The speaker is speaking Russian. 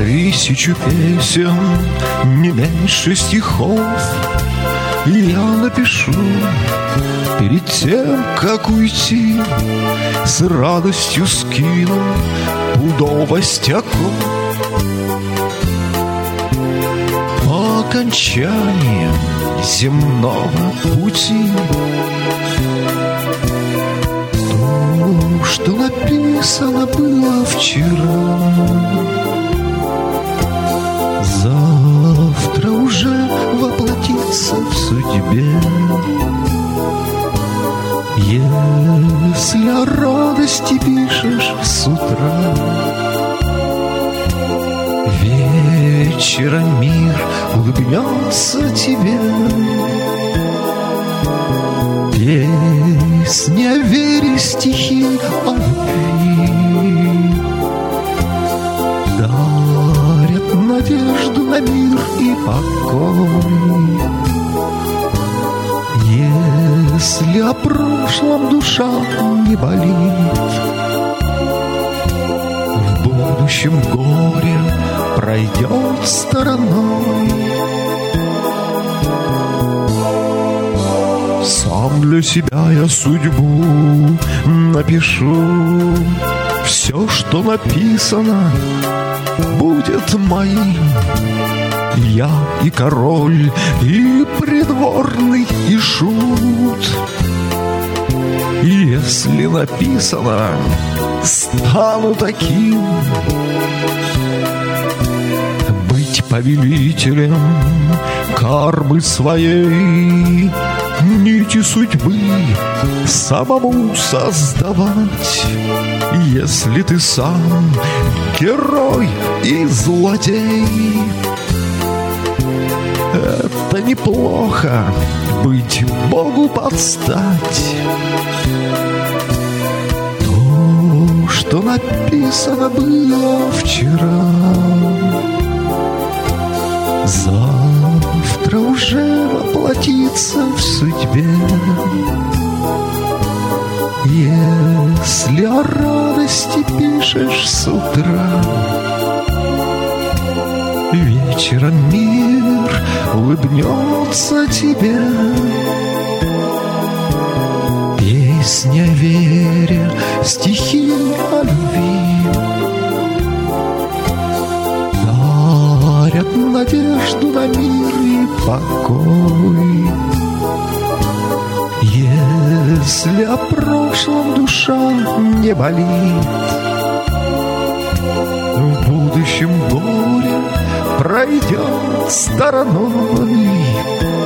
1000 песен, не меньше стихов я напишу перед тем, как уйти. С радостью скину пудовостяков. Окончанием земного пути то, что написано было вчера, завтра уже воплотится в судьбе. Если о радости пишешь с утра, вечером мир улыбнется тебе. Песни о вере, стихи о любви дарят надежду на мир и покой. Если о прошлом душа не болит, в будущем горе пройдет стороной. Сам для себя я судьбу напишу. Все, что написано, будет моим. Я и король, и придворный, и шут. Если написано, стану таким. Быть повелителем кармы своей, нити судьбы самому создавать. Если ты сам герой и злодей, это неплохо быть Богу под стать. То, что написано было вчера, завтра уже воплотится в судьбе. Если о радости пишешь с утра, вечером мир улыбнется тебе. Песни о вере, стихи о любви дарят надежду на мир и покой. Если о прошлом душа не болит, в будущем горе пройдет стороной.